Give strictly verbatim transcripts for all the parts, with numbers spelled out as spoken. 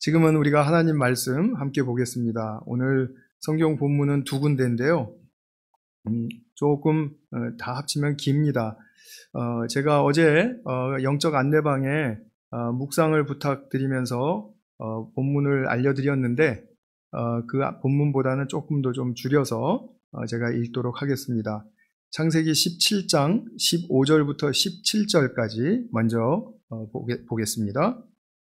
지금은 우리가 하나님 말씀 함께 보겠습니다. 오늘 성경 본문은 두 군데인데요. 음, 조금 어, 다 합치면 깁니다. 어, 제가 어제 어, 영적 안내방에 어, 묵상을 부탁드리면서 어, 본문을 알려드렸는데 어, 그 본문보다는 조금 더 좀 줄여서 어, 제가 읽도록 하겠습니다. 창세기 십칠 장 십오 절부터 십칠 절까지 먼저 어, 보게, 보겠습니다.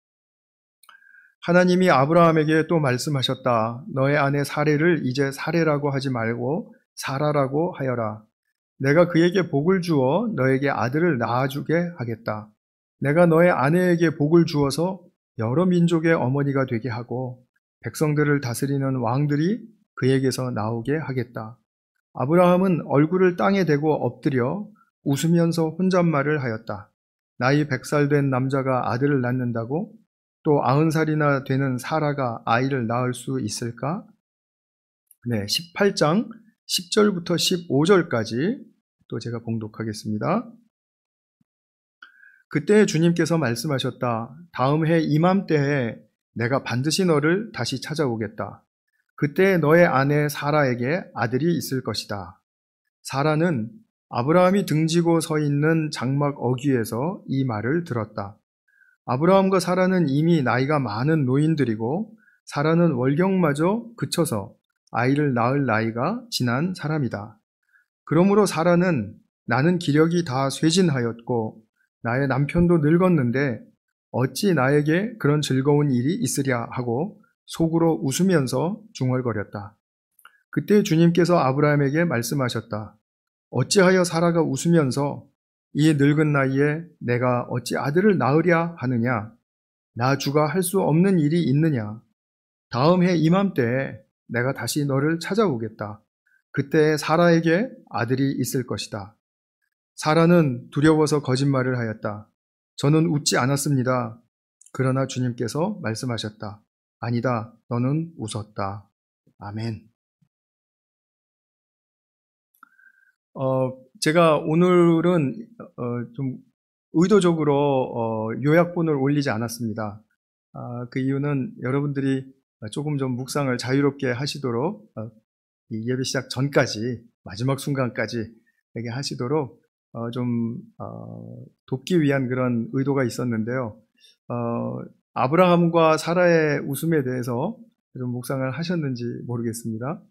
하나님이 아브라함에게 또 말씀하셨다. 너의 아내 사레를 이제 사레라고 하지 말고 사라라고 하여라. 내가 그에게 복을 주어 너에게 아들을 낳아주게 하겠다. 내가 너의 아내에게 복을 주어서 여러 민족의 어머니가 되게 하고 백성들을 다스리는 왕들이 그에게서 나오게 하겠다. 아브라함은 얼굴을 땅에 대고 엎드려 웃으면서 혼잣말을 하였다. 나이 백 살 된 남자가 아들을 낳는다고? 또 아흔 살이나 되는 사라가 아이를 낳을 수 있을까? 네, 십팔 장 십 절부터 십오 절까지 또 제가 봉독하겠습니다. 그때 주님께서 말씀하셨다. 다음 해 이맘때에 내가 반드시 너를 다시 찾아오겠다. 그때 너의 아내 사라에게 아들이 있을 것이다. 사라는 아브라함이 등지고 서 있는 장막 어귀에서 이 말을 들었다. 아브라함과 사라는 이미 나이가 많은 노인들이고 사라는 월경마저 그쳐서 아이를 낳을 나이가 지난 사람이다. 그러므로 사라는 나는 기력이 다 쇠진하였고 나의 남편도 늙었는데 어찌 나에게 그런 즐거운 일이 있으랴 하고 속으로 웃으면서 중얼거렸다. 그때 주님께서 아브라함에게 말씀하셨다. 어찌하여 사라가 웃으면서 이 늙은 나이에 내가 어찌 아들을 낳으랴 하느냐? 나 주가 할 수 없는 일이 있느냐? 다음 해 이맘때에 내가 다시 너를 찾아오겠다. 그때 사라에게 아들이 있을 것이다. 사라는 두려워서 거짓말을 하였다. 저는 웃지 않았습니다. 그러나 주님께서 말씀하셨다. 아니다, 너는 웃었다. 아멘. 어, 제가 오늘은 어, 좀 의도적으로 어, 요약본을 올리지 않았습니다. 아, 그 이유는 여러분들이 조금 좀 묵상을 자유롭게 하시도록 어, 이 예배 시작 전까지 마지막 순간까지 이렇게 하시도록 어, 좀 어, 돕기 위한 그런 의도가 있었는데요. 어, 아브라함과 사라의 웃음에 대해서 좀 묵상을 하셨는지 모르겠습니다.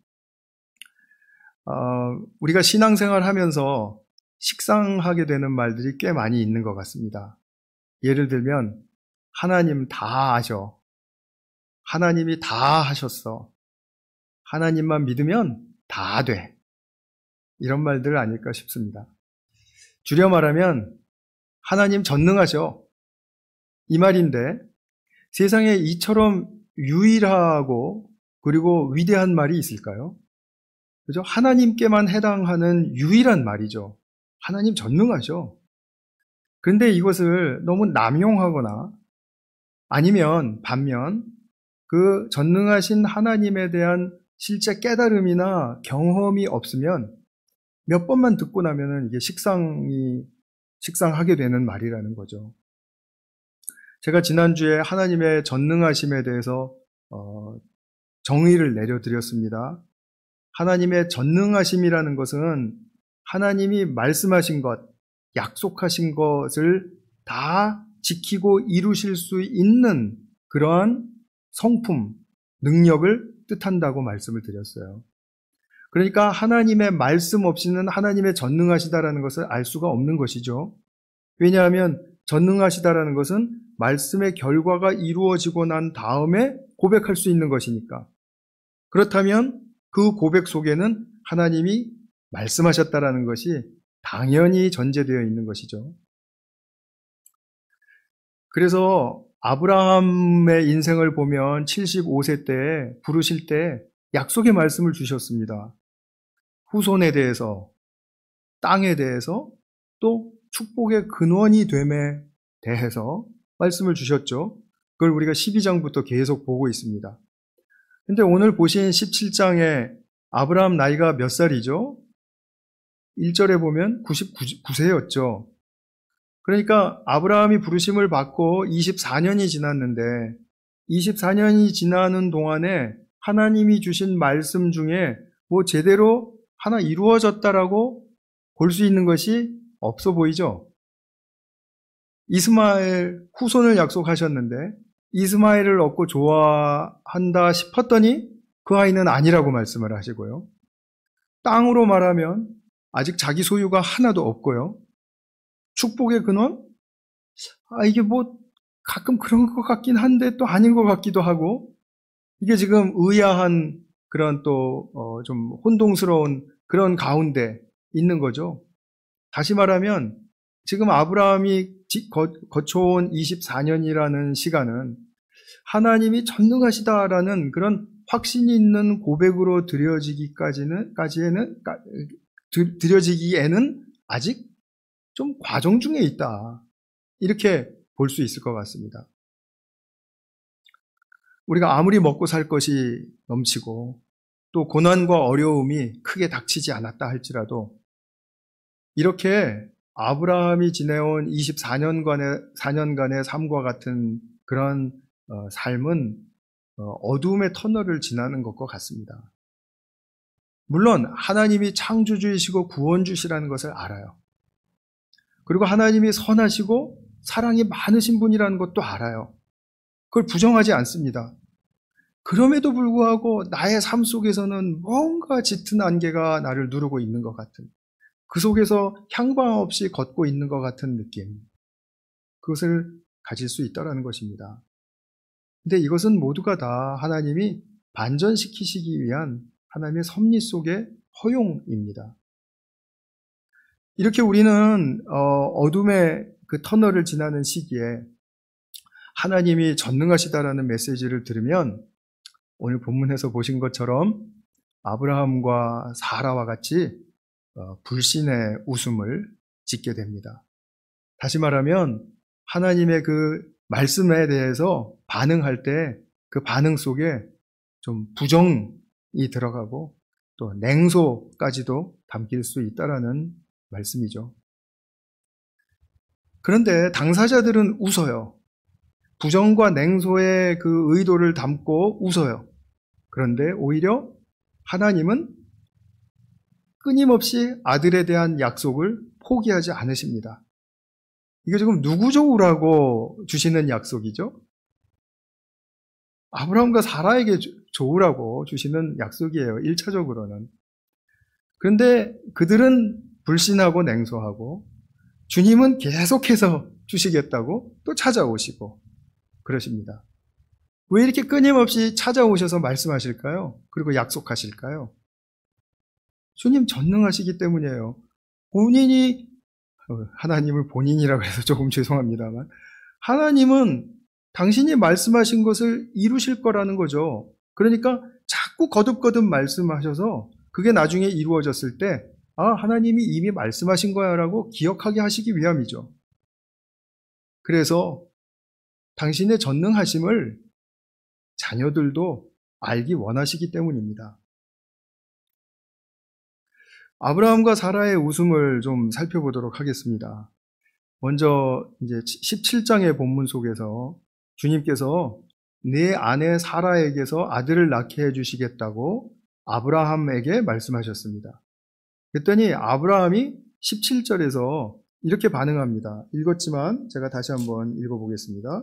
어, 우리가 신앙생활 하면서 식상하게 되는 말들이 꽤 많이 있는 것 같습니다. 예를 들면 하나님 다 아셔. 하나님이 다 하셨어. 하나님만 믿으면 다 돼. 이런 말들 아닐까 싶습니다. 줄여 말하면 하나님 전능하셔. 이 말인데 세상에 이처럼 유일하고 그리고 위대한 말이 있을까요? 그죠? 하나님께만 해당하는 유일한 말이죠. 하나님 전능하죠. 그런데 이것을 너무 남용하거나 아니면 반면 그 전능하신 하나님에 대한 실제 깨달음이나 경험이 없으면 몇 번만 듣고 나면은 이게 식상이, 식상하게 되는 말이라는 거죠. 제가 지난주에 하나님의 전능하심에 대해서 어, 정의를 내려드렸습니다. 하나님의 전능하심이라는 것은 하나님이 말씀하신 것, 약속하신 것을 다 지키고 이루실 수 있는 그러한 성품, 능력을 뜻한다고 말씀을 드렸어요. 그러니까 하나님의 말씀 없이는 하나님의 전능하시다라는 것을 알 수가 없는 것이죠. 왜냐하면 전능하시다라는 것은 말씀의 결과가 이루어지고 난 다음에 고백할 수 있는 것이니까. 그렇다면 그 고백 속에는 하나님이 말씀하셨다라는 것이 당연히 전제되어 있는 것이죠. 그래서 아브라함의 인생을 보면 칠십오 세 때 부르실 때 약속의 말씀을 주셨습니다. 후손에 대해서, 땅에 대해서, 또 축복의 근원이 됨에 대해서 말씀을 주셨죠. 그걸 우리가 십이 장부터 계속 보고 있습니다. 근데 오늘 보신 십칠 장에 아브라함 나이가 몇 살이죠? 일 절에 보면 구십구 세였죠. 그러니까 아브라함이 부르심을 받고 이십사 년이 지났는데 이십사 년이 지나는 동안에 하나님이 주신 말씀 중에 뭐 제대로 하나 이루어졌다라고 볼 수 있는 것이 없어 보이죠? 이스마엘 후손을 약속하셨는데 이스마엘을 얻고 좋아한다 싶었더니 그 아이는 아니라고 말씀을 하시고요. 땅으로 말하면 아직 자기 소유가 하나도 없고요. 축복의 근원? 아, 이게 뭐 가끔 그런 것 같긴 한데 또 아닌 것 같기도 하고, 이게 지금 의아한 그런 또 좀 혼동스러운 그런 가운데 있는 거죠. 다시 말하면 지금 아브라함이 거쳐온 이십사 년이라는 시간은 하나님이 전능하시다라는 그런 확신이 있는 고백으로 드려지기까지는, 까지에는, 드려지기에는 아직 좀 과정 중에 있다. 이렇게 볼 수 있을 것 같습니다. 우리가 아무리 먹고 살 것이 넘치고 또 고난과 어려움이 크게 닥치지 않았다 할지라도 이렇게 아브라함이 지내온 이십사 년간의, 사 년간의 삶과 같은 그런 어, 삶은 어, 어두움의 터널을 지나는 것과 같습니다. 물론 하나님이 창조주이시고 구원주시라는 것을 알아요. 그리고 하나님이 선하시고 사랑이 많으신 분이라는 것도 알아요. 그걸 부정하지 않습니다. 그럼에도 불구하고 나의 삶 속에서는 뭔가 짙은 안개가 나를 누르고 있는 것 같은, 그 속에서 향방 없이 걷고 있는 것 같은 느낌, 그것을 가질 수 있다는 것입니다. 근데 이것은 모두가 다 하나님이 반전시키시기 위한 하나님의 섭리 속의 허용입니다. 이렇게 우리는 어둠의 그 터널을 지나는 시기에 하나님이 전능하시다라는 메시지를 들으면 오늘 본문에서 보신 것처럼 아브라함과 사라와 같이 불신의 웃음을 짓게 됩니다. 다시 말하면 하나님의 그 말씀에 대해서 반응할 때 그 반응 속에 좀 부정이 들어가고 또 냉소까지도 담길 수 있다라는 말씀이죠. 그런데 당사자들은 웃어요. 부정과 냉소의 그 의도를 담고 웃어요. 그런데 오히려 하나님은 끊임없이 아들에 대한 약속을 포기하지 않으십니다. 이게 지금 누구 좋으라고 주시는 약속이죠? 아브라함과 사라에게 좋으라고 주시는 약속이에요. 일차적으로는. 그런데 그들은 불신하고 냉소하고 주님은 계속해서 주시겠다고 또 찾아오시고 그러십니다. 왜 이렇게 끊임없이 찾아오셔서 말씀하실까요? 그리고 약속하실까요? 주님 전능하시기 때문이에요. 본인이, 하나님을 본인이라고 해서 조금 죄송합니다만, 하나님은 당신이 말씀하신 것을 이루실 거라는 거죠. 그러니까 자꾸 거듭거듭 말씀하셔서 그게 나중에 이루어졌을 때, 아, 하나님이 이미 말씀하신 거야 라고 기억하게 하시기 위함이죠. 그래서 당신의 전능하심을 자녀들도 알기 원하시기 때문입니다. 아브라함과 사라의 웃음을 좀 살펴보도록 하겠습니다. 먼저 이제 십칠 장의 본문 속에서 주님께서 내 아내 사라에게서 아들을 낳게 해주시겠다고 아브라함에게 말씀하셨습니다. 그랬더니 아브라함이 십칠 절에서 이렇게 반응합니다. 읽었지만 제가 다시 한번 읽어보겠습니다.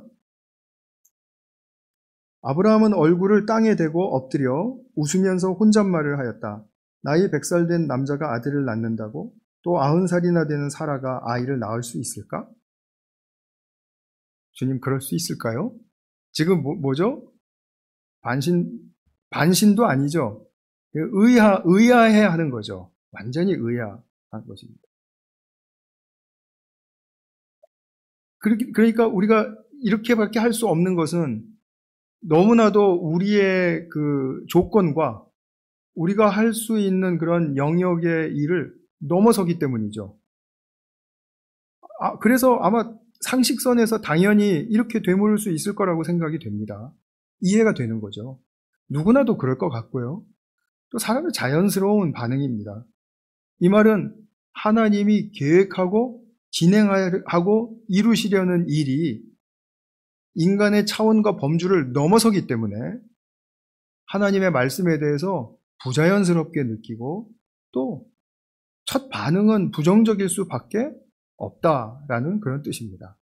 아브라함은 얼굴을 땅에 대고 엎드려 웃으면서 혼잣말을 하였다. 나이 백 살 된 남자가 아들을 낳는다고? 또 아흔 살이나 되는 사라가 아이를 낳을 수 있을까? 주님, 그럴 수 있을까요? 지금 뭐, 뭐죠? 반신, 반신도 아니죠. 의아, 의아해 하는 거죠. 완전히 의아한 것입니다. 그러니까 우리가 이렇게밖에 할 수 없는 것은 너무나도 우리의 그 조건과 우리가 할 수 있는 그런 영역의 일을 넘어서기 때문이죠. 아, 그래서 아마 상식선에서 당연히 이렇게 되물을 수 있을 거라고 생각이 됩니다. 이해가 되는 거죠. 누구나도 그럴 것 같고요. 또 사람의 자연스러운 반응입니다. 이 말은 하나님이 계획하고 진행하고 이루시려는 일이 인간의 차원과 범주를 넘어서기 때문에 하나님의 말씀에 대해서 부자연스럽게 느끼고 또 첫 반응은 부정적일 수밖에 없다라는 그런 뜻입니다.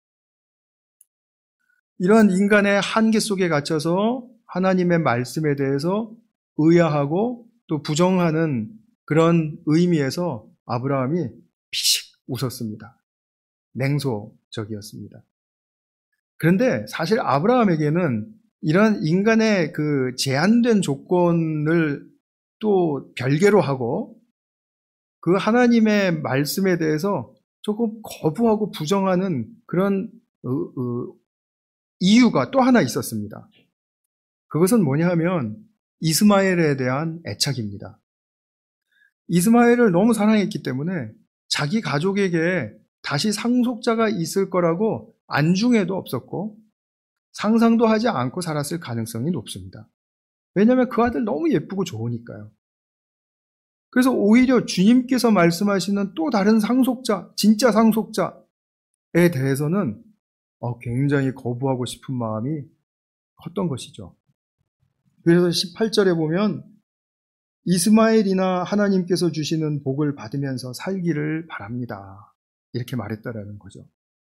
이러한 인간의 한계 속에 갇혀서 하나님의 말씀에 대해서 의아하고 또 부정하는 그런 의미에서 아브라함이 피식 웃었습니다. 냉소적이었습니다. 그런데 사실 아브라함에게는 이런 인간의 그 제한된 조건을 또 별개로 하고 그 하나님의 말씀에 대해서 조금 거부하고 부정하는 그런 어, 어, 이유가 또 하나 있었습니다. 그것은 뭐냐 하면 이스마엘에 대한 애착입니다. 이스마엘을 너무 사랑했기 때문에 자기 가족에게 다시 상속자가 있을 거라고 안중에도 없었고 상상도 하지 않고 살았을 가능성이 높습니다. 왜냐하면 그 아들 너무 예쁘고 좋으니까요. 그래서 오히려 주님께서 말씀하시는 또 다른 상속자, 진짜 상속자에 대해서는 굉장히 거부하고 싶은 마음이 컸던 것이죠. 그래서 십팔 절에 보면 이스마엘이나 하나님께서 주시는 복을 받으면서 살기를 바랍니다. 이렇게 말했다라는 거죠.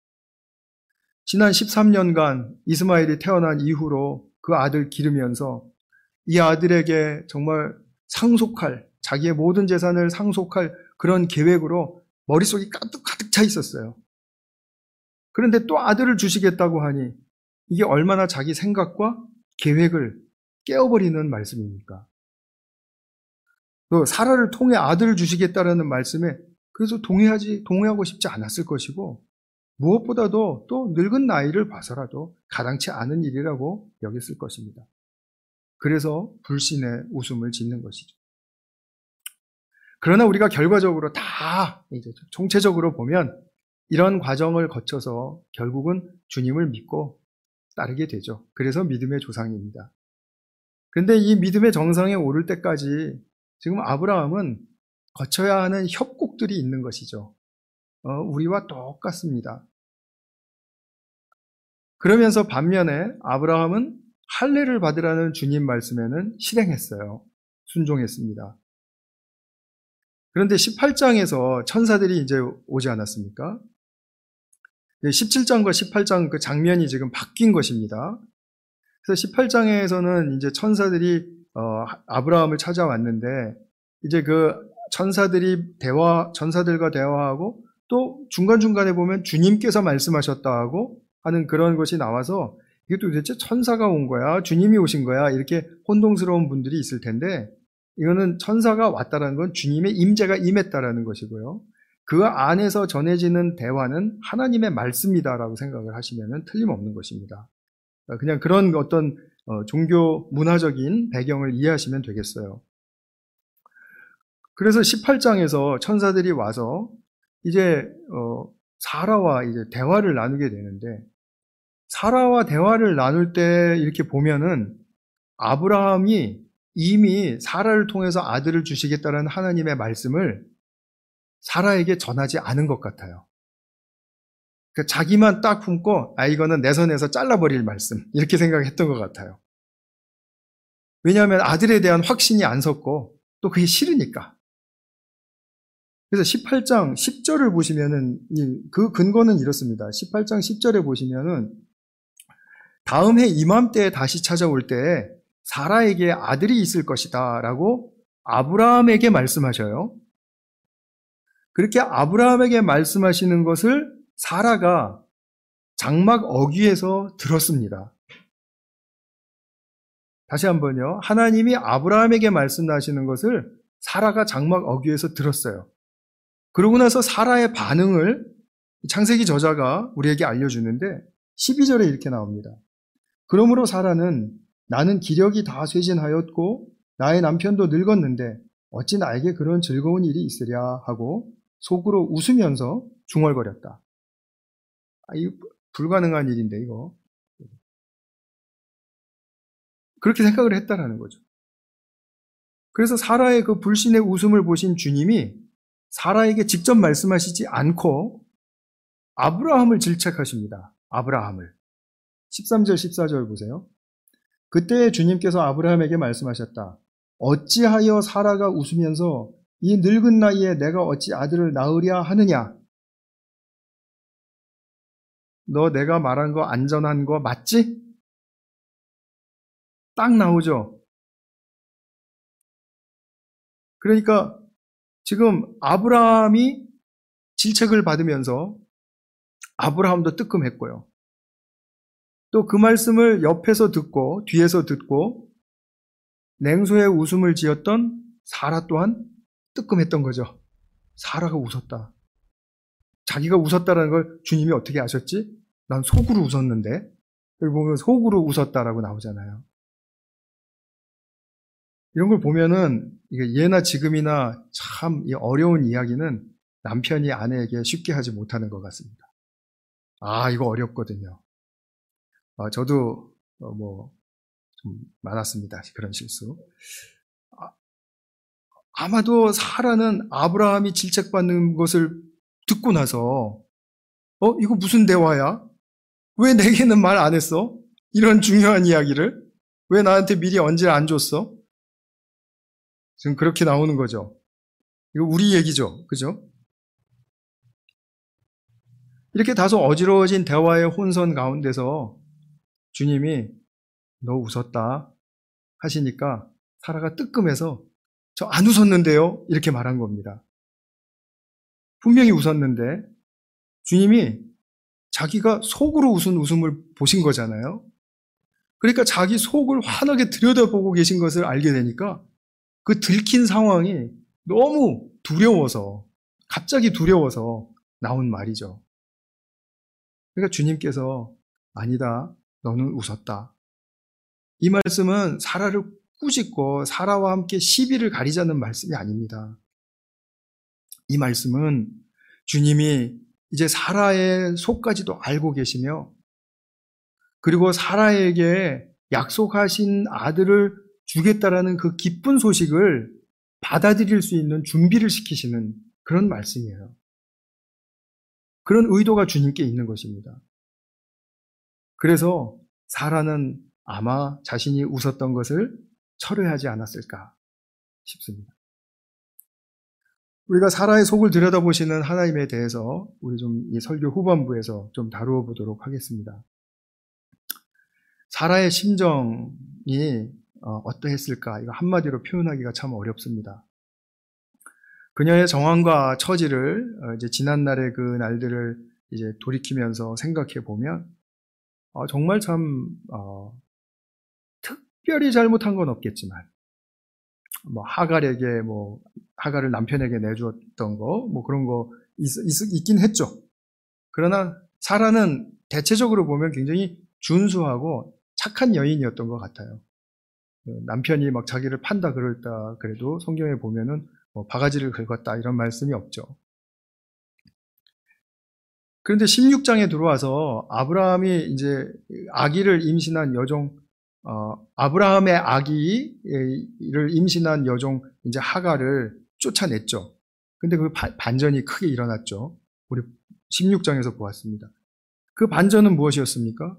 지난 십삼 년간 이스마엘이 태어난 이후로 그 아들 기르면서 이 아들에게 정말 상속할, 자기의 모든 재산을 상속할 그런 계획으로 머릿속이 가득 가득 차 있었어요. 그런데 또 아들을 주시겠다고 하니 이게 얼마나 자기 생각과 계획을 깨어버리는 말씀입니까? 또 사라를 통해 아들을 주시겠다라는 말씀에 그래서 동의하지, 동의하고 싶지 않았을 것이고 무엇보다도 또 늙은 나이를 봐서라도 가당치 않은 일이라고 여겼을 것입니다. 그래서 불신의 웃음을 짓는 것이죠. 그러나 우리가 결과적으로 다 이제 총체적으로 보면 이런 과정을 거쳐서 결국은 주님을 믿고 따르게 되죠. 그래서 믿음의 조상입니다. 그런데 이 믿음의 정상에 오를 때까지 지금 아브라함은 거쳐야 하는 협곡들이 있는 것이죠. 어, 우리와 똑같습니다. 그러면서 반면에 아브라함은 할례를 받으라는 주님 말씀에는 실행했어요. 순종했습니다. 그런데 십팔 장에서 천사들이 이제 오지 않았습니까? 십칠 장과 십팔 장 그 장면이 지금 바뀐 것입니다. 그래서 십팔 장에서는 이제 천사들이 어, 아브라함을 찾아왔는데 이제 그 천사들이 대화, 천사들과 대화하고 또 중간중간에 보면 주님께서 말씀하셨다 하고 하는 그런 것이 나와서 이게 도대체 천사가 온 거야? 주님이 오신 거야? 이렇게 혼동스러운 분들이 있을 텐데 이거는 천사가 왔다라는 건 주님의 임재가 임했다라는 것이고요. 그 안에서 전해지는 대화는 하나님의 말씀이다라고 생각을 하시면 틀림없는 것입니다. 그냥 그런 어떤 종교 문화적인 배경을 이해하시면 되겠어요. 그래서 십팔 장에서 천사들이 와서 이제 사라와 이제 대화를 나누게 되는데 사라와 대화를 나눌 때 이렇게 보면은 아브라함이 이미 사라를 통해서 아들을 주시겠다는 하나님의 말씀을 사라에게 전하지 않은 것 같아요. 그러니까 자기만 딱 품고 아 이거는 내 선에서 잘라버릴 말씀 이렇게 생각했던 것 같아요. 왜냐하면 아들에 대한 확신이 안 섰고 또 그게 싫으니까. 그래서 십팔 장 십 절을 보시면은 그 근거는 이렇습니다. 십팔 장 십 절에 보시면은 다음 해 이맘때에 다시 찾아올 때 사라에게 아들이 있을 것이다 라고 아브라함에게 말씀하셔요. 그렇게 아브라함에게 말씀하시는 것을 사라가 장막 어귀에서 들었습니다. 다시 한번요. 하나님이 아브라함에게 말씀하시는 것을 사라가 장막 어귀에서 들었어요. 그러고 나서 사라의 반응을 창세기 저자가 우리에게 알려주는데 십이 절에 이렇게 나옵니다. 그러므로 사라는 나는 기력이 다 쇠진하였고 나의 남편도 늙었는데 어찌 나에게 그런 즐거운 일이 있으랴 하고 속으로 웃으면서 중얼거렸다. 아, 이거 불가능한 일인데 이거. 그렇게 생각을 했다라는 거죠. 그래서 사라의 그 불신의 웃음을 보신 주님이 사라에게 직접 말씀하시지 않고 아브라함을 질책하십니다. 아브라함을. 십삼 절, 십사 절 보세요. 그때 주님께서 아브라함에게 말씀하셨다. 어찌하여 사라가 웃으면서 이 늙은 나이에 내가 어찌 아들을 낳으랴 하느냐? 너 내가 말한 거 안전한 거 맞지? 딱 나오죠. 그러니까 지금 아브라함이 질책을 받으면서 아브라함도 뜨끔했고요. 또 그 말씀을 옆에서 듣고 뒤에서 듣고 냉소의 웃음을 지었던 사라 또한 뜨끔했던 거죠. 사라가 웃었다. 자기가 웃었다라는 걸 주님이 어떻게 아셨지? 난 속으로 웃었는데. 여기 보면 속으로 웃었다라고 나오잖아요. 이런 걸 보면은 이게 예나 지금이나 참 이 어려운 이야기는 남편이 아내에게 쉽게 하지 못하는 것 같습니다. 아, 이거 어렵거든요. 아, 저도 어, 뭐 좀 많았습니다. 그런 실수. 아, 아마도 사라는 아브라함이 질책받는 것을 듣고 나서 어, 이거 무슨 대화야? 왜 내게는 말 안 했어? 이런 중요한 이야기를 왜 나한테 미리 언제 안 줬어? 지금 그렇게 나오는 거죠. 이거 우리 얘기죠. 그죠? 이렇게 다소 어지러워진 대화의 혼선 가운데서 주님이 너 웃었다 하시니까 사라가 뜨끔해서 저 안 웃었는데요? 이렇게 말한 겁니다. 분명히 웃었는데 주님이 자기가 속으로 웃은 웃음을 보신 거잖아요. 그러니까 자기 속을 환하게 들여다보고 계신 것을 알게 되니까 그 들킨 상황이 너무 두려워서 갑자기 두려워서 나온 말이죠. 그러니까 주님께서 아니다, 너는 웃었다. 이 말씀은 사라를 꾸짖고 사라와 함께 시비를 가리자는 말씀이 아닙니다. 이 말씀은 주님이 이제 사라의 속까지도 알고 계시며 그리고 사라에게 약속하신 아들을 주겠다라는 그 기쁜 소식을 받아들일 수 있는 준비를 시키시는 그런 말씀이에요. 그런 의도가 주님께 있는 것입니다. 그래서 사라는 아마 자신이 웃었던 것을 철회하지 않았을까 싶습니다. 우리가 사라의 속을 들여다보시는 하나님에 대해서 우리 좀 이 설교 후반부에서 좀 다루어 보도록 하겠습니다. 사라의 심정이 어떠했을까? 이거 한마디로 표현하기가 참 어렵습니다. 그녀의 정황과 처지를 이제 지난날의 그 날들을 이제 돌이키면서 생각해 보면 정말 참 어, 특별히 잘못한 건 없겠지만, 뭐 하갈에게 뭐 하갈을 남편에게 내주었던 거, 뭐 그런 거 있, 있, 있긴 했죠. 그러나 사라는 대체적으로 보면 굉장히 준수하고 착한 여인이었던 것 같아요. 남편이 막 자기를 판다 그럴다 그래도 성경에 보면은 뭐 바가지를 긁었다 이런 말씀이 없죠. 그런데 십육 장에 들어와서 아브라함이 이제 아기를 임신한 여종, 어, 아브라함의 아기를 임신한 여종 이제 하갈을 쫓아냈죠. 근데 그 반전이 크게 일어났죠. 우리 십육 장에서 보았습니다. 그 반전은 무엇이었습니까?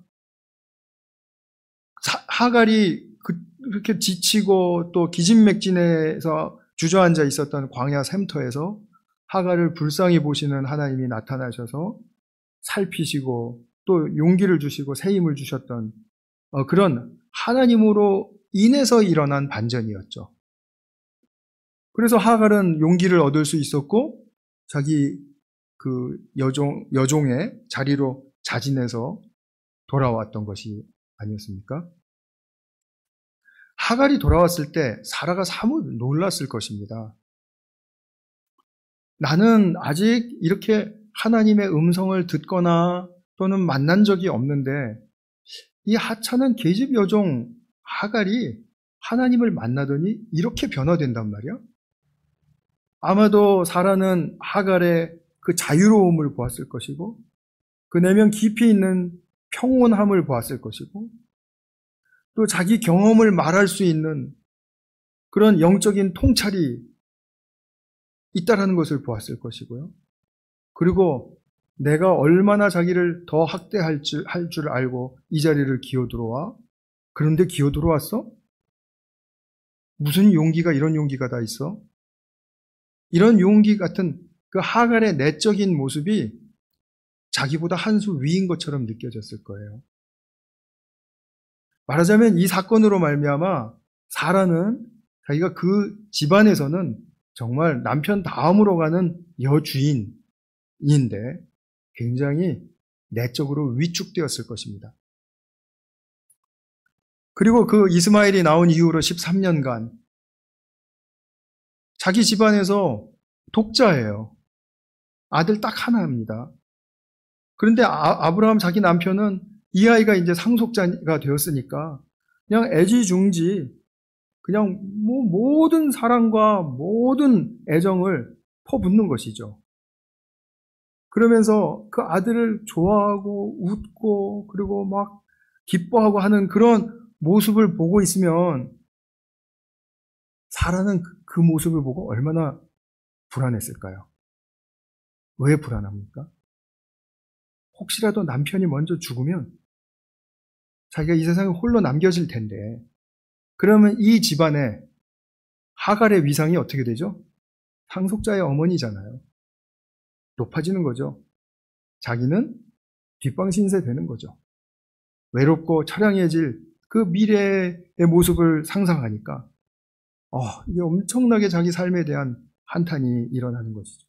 사, 하갈이 그, 그렇게 지치고 또 기진맥진해서 주저앉아 있었던 광야 샘터에서 하갈을 불쌍히 보시는 하나님이 나타나셔서 살피시고 또 용기를 주시고 새 힘을 주셨던 어, 그런 하나님으로 인해서 일어난 반전이었죠. 그래서 하갈은 용기를 얻을 수 있었고 자기 그 여종, 여종의 자리로 자진해서 돌아왔던 것이 아니었습니까? 하갈이 돌아왔을 때 사라가 사뭇 놀랐을 것입니다. 나는 아직 이렇게 하나님의 음성을 듣거나 또는 만난 적이 없는데 이 하찮은 계집 여종 하갈이 하나님을 만나더니 이렇게 변화된단 말이야? 아마도 사라는 하갈의 그 자유로움을 보았을 것이고 그 내면 깊이 있는 평온함을 보았을 것이고 또 자기 경험을 말할 수 있는 그런 영적인 통찰이 있다라는 것을 보았을 것이고요. 그리고 내가 얼마나 자기를 더 학대할 줄, 할 줄 알고 이 자리를 기어 들어와? 그런데 기어 들어왔어? 무슨 용기가 이런 용기가 다 있어? 이런 용기 같은 그 하갈의 내적인 모습이 자기보다 한 수 위인 것처럼 느껴졌을 거예요. 말하자면 이 사건으로 말미암아 사라는 자기가 그 집안에서는 정말 남편 다음으로 가는 여주인인데 굉장히 내적으로 위축되었을 것입니다. 그리고 그 이스마엘이 나온 이후로 십삼 년간 자기 집안에서 독자예요. 아들 딱 하나입니다. 그런데 아, 아브라함 자기 남편은 이 아이가 이제 상속자가 되었으니까 그냥 애지중지 그냥 뭐 모든 사랑과 모든 애정을 퍼붓는 것이죠. 그러면서 그 아들을 좋아하고 웃고 그리고 막 기뻐하고 하는 그런 모습을 보고 있으면 사라는 그 모습을 보고 얼마나 불안했을까요? 왜 불안합니까? 혹시라도 남편이 먼저 죽으면 자기가 이 세상에 홀로 남겨질 텐데 그러면 이 집안에 하갈의 위상이 어떻게 되죠? 상속자의 어머니잖아요. 높아지는 거죠. 자기는 뒷방신세 되는 거죠. 외롭고 처량해질 그 미래의 모습을 상상하니까 어, 이게 엄청나게 자기 삶에 대한 한탄이 일어나는 것이죠.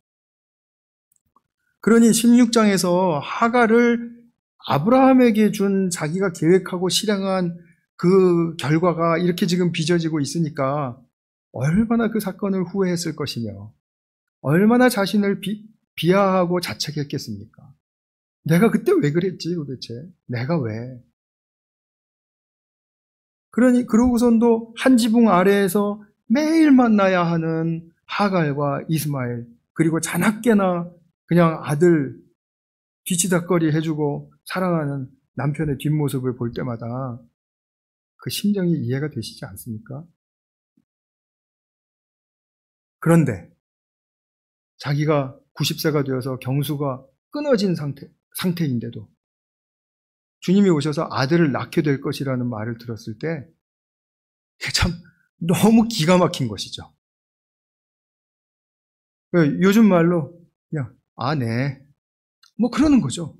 그러니 십육 장에서 하갈을 아브라함에게 준 자기가 계획하고 실행한 그 결과가 이렇게 지금 빚어지고 있으니까 얼마나 그 사건을 후회했을 것이며 얼마나 자신을 비, 비하하고 자책했겠습니까? 내가 그때 왜 그랬지 도대체? 내가 왜? 그러니 그러고선도 한 지붕 아래에서 매일 만나야 하는 하갈과 이스마엘 그리고 자나깨나 그냥 아들 뒤치다꺼리 해주고 사랑하는 남편의 뒷모습을 볼 때마다 그 심정이 이해가 되시지 않습니까? 그런데 자기가 구십 세가 되어서 경수가 끊어진 상태, 상태인데도 주님이 오셔서 아들을 낳게 될 것이라는 말을 들었을 때 참 너무 기가 막힌 것이죠. 요즘 말로 그냥 아, 네. 뭐 그러는 거죠.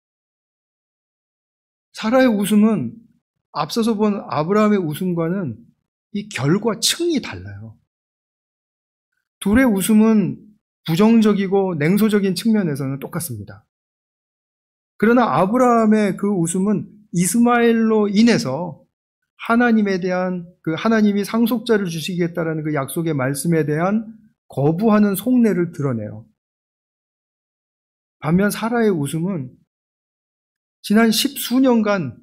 사라의 웃음은 앞서서 본 아브라함의 웃음과는 이 결과 층이 달라요. 둘의 웃음은 부정적이고 냉소적인 측면에서는 똑같습니다. 그러나 아브라함의 그 웃음은 이스마엘로 인해서 하나님에 대한 그 하나님이 상속자를 주시겠다라는 그 약속의 말씀에 대한 거부하는 속내를 드러내요. 반면 사라의 웃음은 지난 십수년간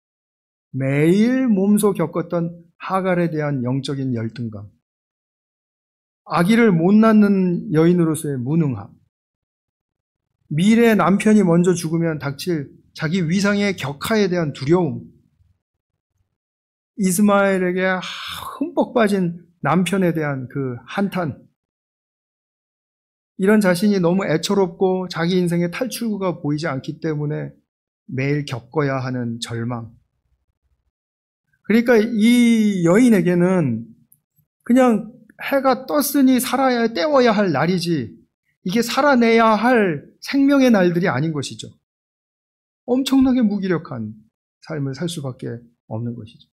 매일 몸소 겪었던 하갈에 대한 영적인 열등감, 아기를 못 낳는 여인으로서의 무능함, 미래의 남편이 먼저 죽으면 닥칠 자기 위상의 격하에 대한 두려움, 이스마엘에게 흠뻑 빠진 남편에 대한 그 한탄, 이런 자신이 너무 애처롭고 자기 인생의 탈출구가 보이지 않기 때문에 매일 겪어야 하는 절망. 그러니까 이 여인에게는 그냥 해가 떴으니 살아야 때워야 할 날이지 이게 살아내야 할 생명의 날들이 아닌 것이죠. 엄청나게 무기력한 삶을 살 수밖에 없는 것이죠.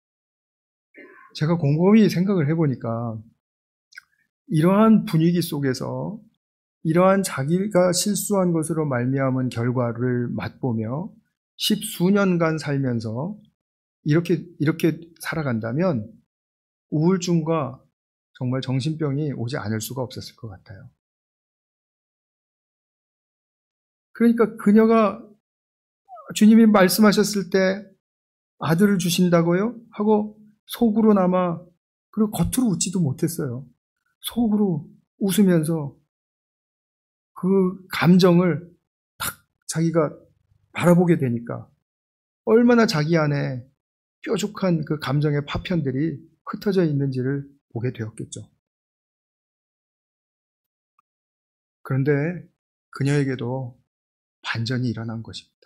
제가 곰곰이 생각을 해보니까 이러한 분위기 속에서 이러한 자기가 실수한 것으로 말미암은 결과를 맛보며 십수년간 살면서 이렇게 이렇게 살아간다면 우울증과 정말 정신병이 오지 않을 수가 없었을 것 같아요. 그러니까 그녀가 주님이 말씀하셨을 때 아들을 주신다고요? 하고 속으로나마 그리고 겉으로 웃지도 못했어요. 속으로 웃으면서 그 감정을 딱 자기가 바라보게 되니까 얼마나 자기 안에 뾰족한 그 감정의 파편들이 흩어져 있는지를 보게 되었겠죠. 그런데 그녀에게도 반전이 일어난 것입니다.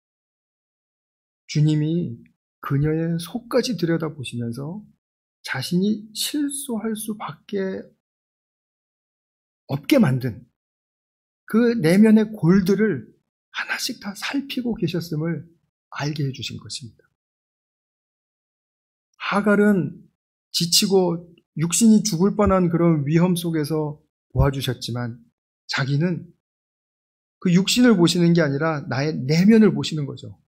주님이 그녀의 속까지 들여다보시면서 자신이 실수할 수밖에 없게 만든 그 내면의 골들을 하나씩 다 살피고 계셨음을 알게 해주신 것입니다. 하갈은 지치고 육신이 죽을 뻔한 그런 위험 속에서 도와주셨지만 자기는 그 육신을 보시는 게 아니라 나의 내면을 보시는 거죠.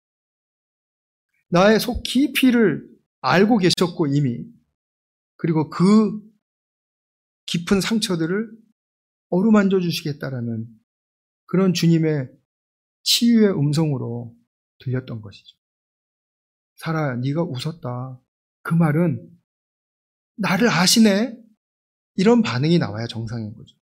나의 속 깊이를 알고 계셨고 이미, 그리고 그 깊은 상처들을 어루만져 주시겠다라는 그런 주님의 치유의 음성으로 들렸던 것이죠. 사라야, 네가 웃었다. 그 말은 나를 아시네? 이런 반응이 나와야 정상인 거죠.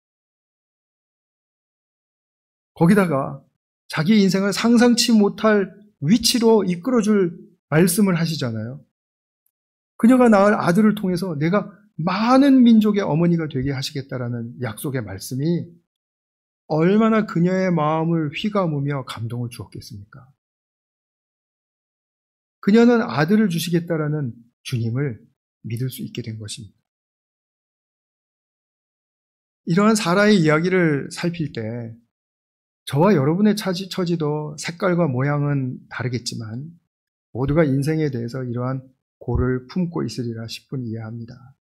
거기다가 자기 인생을 상상치 못할 위치로 이끌어줄 말씀을 하시잖아요. 그녀가 낳을 아들을 통해서 내가 많은 민족의 어머니가 되게 하시겠다라는 약속의 말씀이 얼마나 그녀의 마음을 휘감으며 감동을 주었겠습니까? 그녀는 아들을 주시겠다라는 주님을 믿을 수 있게 된 것입니다. 이러한 사라의 이야기를 살필 때 저와 여러분의 처지, 처지도 색깔과 모양은 다르겠지만 모두가 인생에 대해서 이러한 고를 품고 있으리라 싶은 이해합니다.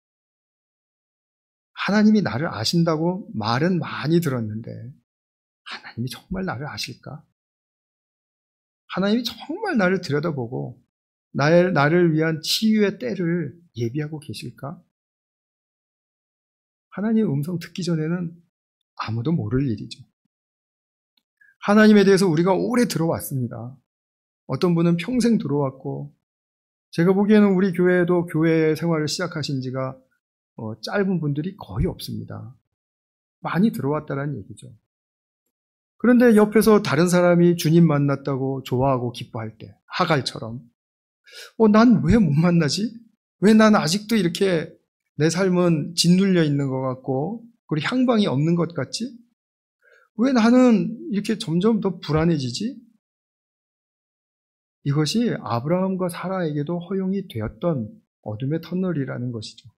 하나님이 나를 아신다고 말은 많이 들었는데 하나님이 정말 나를 아실까? 하나님이 정말 나를 들여다보고 나를, 나를 위한 치유의 때를 예비하고 계실까? 하나님의 음성 듣기 전에는 아무도 모를 일이죠. 하나님에 대해서 우리가 오래 들어왔습니다. 어떤 분은 평생 들어왔고, 제가 보기에는 우리 교회에도 교회 생활을 시작하신 지가 어, 짧은 분들이 거의 없습니다. 많이 들어왔다는 얘기죠. 그런데 옆에서 다른 사람이 주님 만났다고 좋아하고 기뻐할 때, 하갈처럼 어, 난 왜 못 만나지? 왜 난 아직도 이렇게 내 삶은 짓눌려 있는 것 같고 그리고 향방이 없는 것 같지? 왜 나는 이렇게 점점 더 불안해지지? 이것이 아브라함과 사라에게도 허용이 되었던 어둠의 터널이라는 것이죠.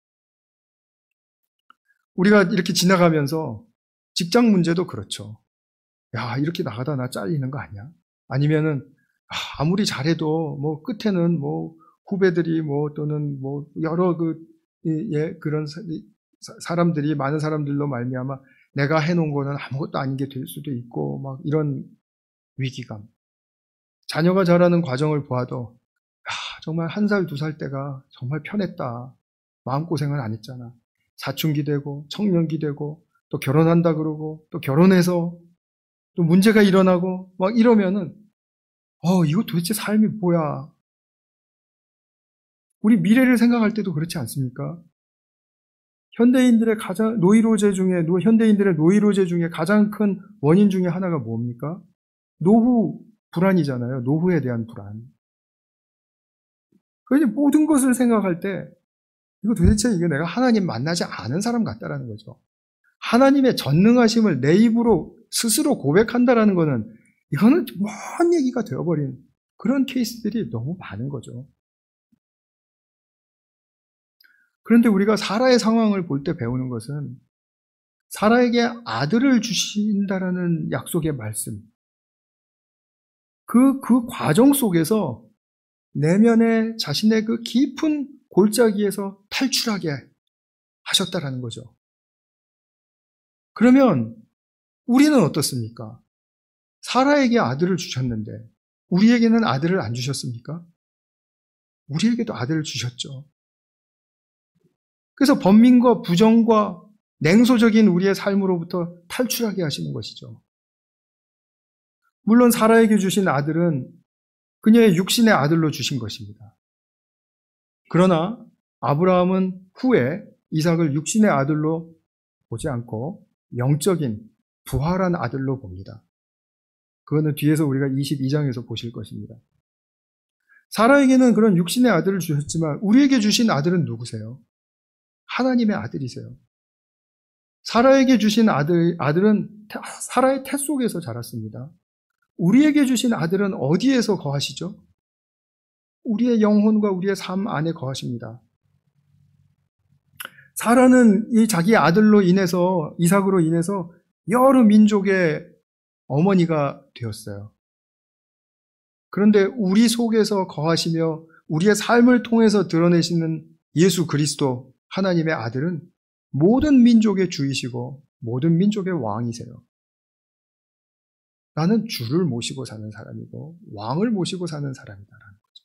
우리가 이렇게 지나가면서 직장 문제도 그렇죠. 야, 이렇게 나가다 나 잘리는 거 아니야? 아니면은 아무리 잘해도 뭐 끝에는 뭐 후배들이 뭐 또는 뭐 여러 그 예, 그런 사람들이 많은 사람들로 말미암아 내가 해놓은 거는 아무것도 아닌 게 될 수도 있고 막 이런 위기감. 자녀가 자라는 과정을 보아도 야, 정말 한 살, 두 살 때가 정말 편했다. 마음고생을 안 했잖아. 사춘기 되고 청년기 되고 또 결혼한다 그러고 또 결혼해서 또 문제가 일어나고 막 이러면은 어, 이거 도대체 삶이 뭐야? 우리 미래를 생각할 때도 그렇지 않습니까? 현대인들의 가장 노이로제 중에 현대인들의 노이로제 중에 가장 큰 원인 중에 하나가 뭡니까? 노후 불안이잖아요. 노후에 대한 불안. 그래서 모든 것을 생각할 때 이거 도대체 이게 내가 하나님 만나지 않은 사람 같다라는 거죠. 하나님의 전능하심을 내 입으로 스스로 고백한다라는 거는 이거는 먼 얘기가 되어버린 그런 케이스들이 너무 많은 거죠. 그런데 우리가 사라의 상황을 볼 때 배우는 것은 사라에게 아들을 주신다라는 약속의 말씀, 그, 그 과정 속에서 내면의 자신의 그 깊은 골짜기에서 탈출하게 하셨다라는 거죠. 그러면 우리는 어떻습니까? 사라에게 아들을 주셨는데 우리에게는 아들을 안 주셨습니까? 우리에게도 아들을 주셨죠. 그래서 번민과 부정과 냉소적인 우리의 삶으로부터 탈출하게 하시는 것이죠. 물론 사라에게 주신 아들은 그녀의 육신의 아들로 주신 것입니다. 그러나 아브라함은 후에 이삭을 육신의 아들로 보지 않고 영적인 부활한 아들로 봅니다. 그거는 뒤에서 우리가 이십이 장에서 보실 것입니다. 사라에게는 그런 육신의 아들을 주셨지만 우리에게 주신 아들은 누구세요? 하나님의 아들이세요. 사라에게 주신 아들, 아들은 사라의 태 속에서 자랐습니다. 우리에게 주신 아들은 어디에서 거하시죠? 우리의 영혼과 우리의 삶 안에 거하십니다. 사라는 이 자기 아들로 인해서, 이삭으로 인해서 여러 민족의 어머니가 되었어요. 그런데 우리 속에서 거하시며 우리의 삶을 통해서 드러내시는 예수 그리스도 하나님의 아들은 모든 민족의 주이시고 모든 민족의 왕이세요. 나는 주를 모시고 사는 사람이고 왕을 모시고 사는 사람이다라는 거죠.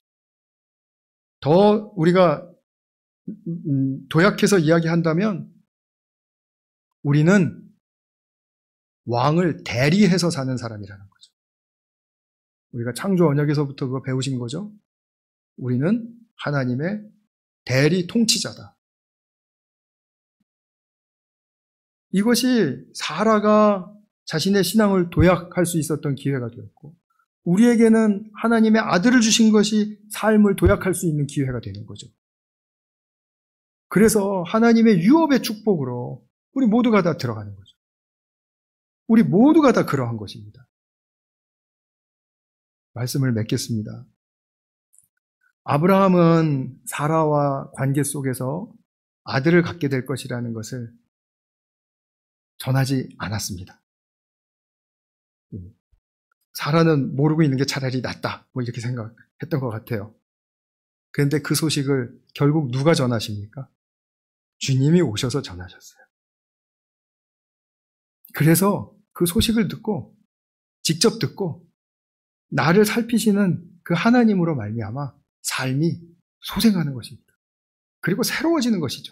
더 우리가 도약해서 이야기한다면 우리는 왕을 대리해서 사는 사람이라는 거죠. 우리가 창조 언약에서부터 그거 배우신 거죠. 우리는 하나님의 대리 통치자다. 이것이 사라가 자신의 신앙을 도약할 수 있었던 기회가 되었고, 우리에게는 하나님의 아들을 주신 것이 삶을 도약할 수 있는 기회가 되는 거죠. 그래서 하나님의 유업의 축복으로 우리 모두가 다 들어가는 거죠. 우리 모두가 다 그러한 것입니다. 말씀을 맺겠습니다. 아브라함은 사라와 관계 속에서 아들을 갖게 될 것이라는 것을 전하지 않았습니다. 사라는 모르고 있는 게 차라리 낫다, 뭐 이렇게 생각했던 것 같아요. 그런데 그 소식을 결국 누가 전하십니까? 주님이 오셔서 전하셨어요. 그래서 그 소식을 듣고, 직접 듣고 나를 살피시는 그 하나님으로 말미암아 삶이 소생하는 것입니다. 그리고 새로워지는 것이죠.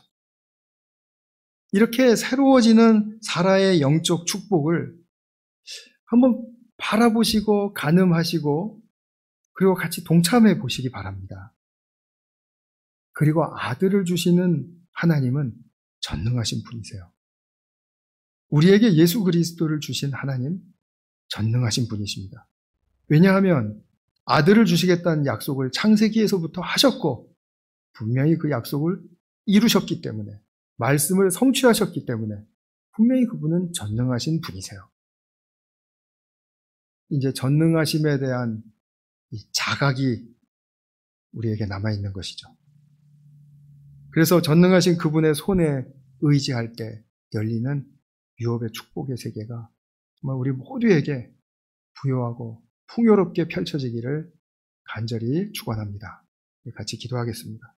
이렇게 새로워지는 사라의 영적 축복을 한번 바라보시고 가늠하시고 그리고 같이 동참해 보시기 바랍니다. 그리고 아들을 주시는 하나님은 전능하신 분이세요. 우리에게 예수 그리스도를 주신 하나님, 전능하신 분이십니다. 왜냐하면 아들을 주시겠다는 약속을 창세기에서부터 하셨고 분명히 그 약속을 이루셨기 때문에, 말씀을 성취하셨기 때문에 분명히 그분은 전능하신 분이세요. 이제 전능하심에 대한 이 자각이 우리에게 남아있는 것이죠. 그래서 전능하신 그분의 손에 의지할 때 열리는 유업의 축복의 세계가 정말 우리 모두에게 부요하고 풍요롭게 펼쳐지기를 간절히 축원합니다. 같이 기도하겠습니다.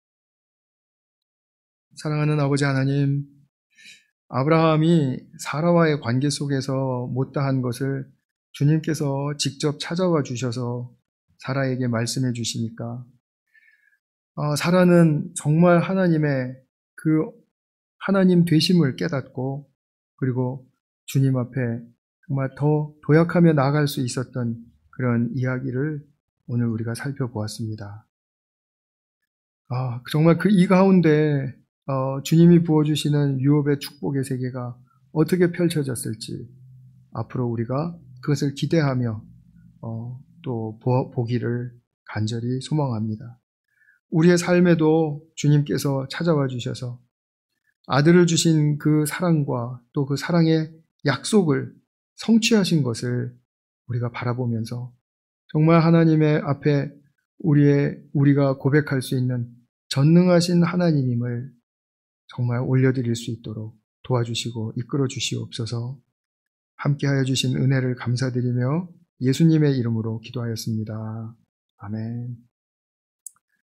사랑하는 아버지 하나님, 아브라함이 사라와의 관계 속에서 못다한 것을 주님께서 직접 찾아와 주셔서 사라에게 말씀해 주시니까 어, 사라는 정말 하나님의 그 하나님 되심을 깨닫고 그리고 주님 앞에 정말 더 도약하며 나아갈 수 있었던 그런 이야기를 오늘 우리가 살펴보았습니다. 아, 정말 그 이 가운데 어, 주님이 부어주시는 유업의 축복의 세계가 어떻게 펼쳐졌을지 앞으로 우리가 그것을 기대하며 어, 또 보, 보기를 간절히 소망합니다. 우리의 삶에도 주님께서 찾아와 주셔서 아들을 주신 그 사랑과 또 그 사랑의 약속을 성취하신 것을 우리가 바라보면서 정말 하나님의 앞에 우리의, 우리가 고백할 수 있는 전능하신 하나님임을 정말 올려드릴 수 있도록 도와주시고 이끌어 주시옵소서. 함께하여 주신 은혜를 감사드리며 예수님의 이름으로 기도하였습니다. 아멘.